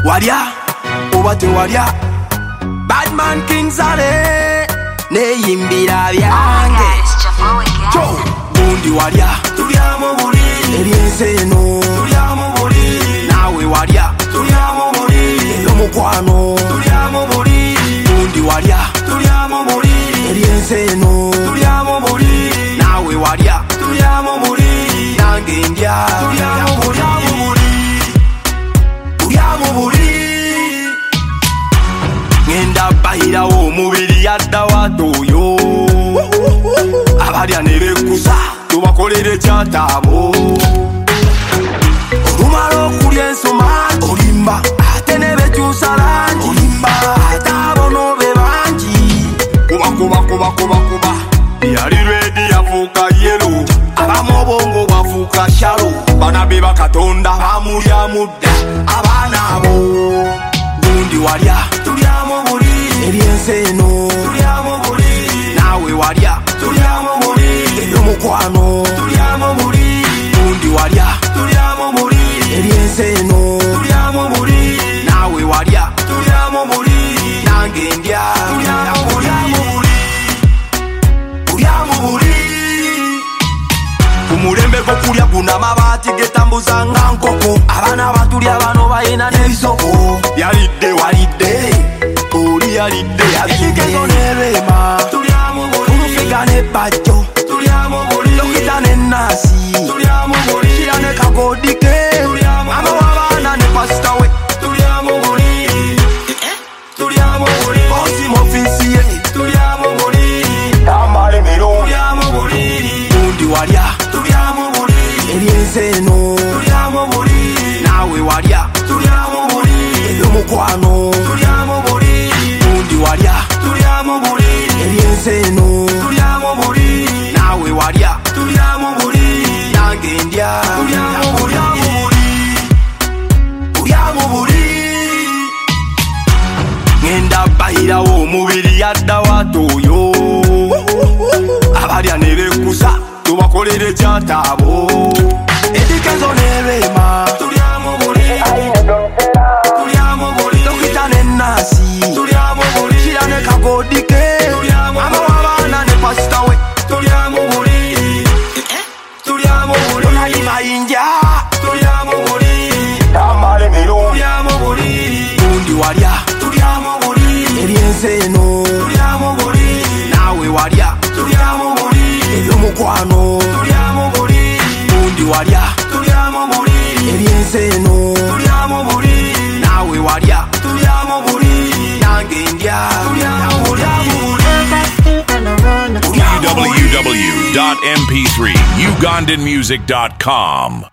Warya, oba tewarya. Badman King Zale, neyimbira byange. Cho, bundi warya, tulya mu buliri. Ebyense eno, tulya mu buliri. Nawe warya, tulya mu buliri. Eby'omukwano, tulya mu buliri. Bundi warya, tulya mu buliri. Ebyense eno, tulya mu buliri. Nawe warya, tulya mu buliri. Nange ndya, tulya mu buliri. Tulya mu buliri. Ngenda bahirawo omubiri yadda watoyo. Abalya ne bekusa tubakolere kyataabo. Olumala okulya ensoma olimba ate ne bekyusa langi olimba ate abono be bangi. Kuba yali redi yafuuka yelo abamu obwongo bwafuuka shalo. Bana be bakatonda bamulya mudda abaana abo. Gundi warya tulya mu buliri. Ebyense eno tulya mu buliri. Nawe warya tulya mu buliri. Eby'omukwano tulya mu buliri. Gundi warya tulya mu buliri. Ebyense eno tulya mu buliri. Nawe warya tulya mu buliri. Nange ndya tulya mu buliri. Tulya mu buliri. Kumulembe gokulya guna mabaati getambuza nga nkoko. Abaana batulya bano bayina n'ebisoko. Yalidde walidde oli yalidde ebigezo n'ebeema. Tulya mu buliri. Olufega n'ebbajjo tulya mu buliri. Dokita n'ennaasi tulya mu buliri. Kira ne kagodike mama w'abaana ne pasita we tulya mu buliri. Tulya mu buliri. Bosi mu ofiisi ye tulya mu buliri. Tambale miro tulya mu buliri. Gundi warya tulya mu buliri. Ebyense eno tulya mu buliri. Nawe warya tulya mu buliri. Eby'omukwano tulya mu buliri. Gundi warya tulya mu buliri. Ebyense eno tulya mu buliri. Nawe warya tulya mu buliri. Nange ndya tulya mu buliri. Tulya mu buliri. Ngenda bahirawo omubiri yadda watoyo. Abalya ne bekusa tubakolere kyataabo. Edikezo n'ebeema tulya mu buliri. Tulya mu buliri. Dokita n'ennaasi tulya mu buliri. Kira ne kagodike mama w'abaana ne pasita we tulya mu buliri. Tulya mu buliri. Onayi mayinja tulya mu buliri. Tambale miro tulya mu buliri. Gundi warya tulya mu buliri. Ebyense eno tulya mu buliri. Nawe warya tulya mu buliri. Eby'omukwano tulya mu buliri. Gundi warya tulya mu buliri. Ebyense eno tulya mu buliri. Nawe warya tulya mu buliri. Nange ndya tulya mu buliri. www.mp3ugandanmusic.com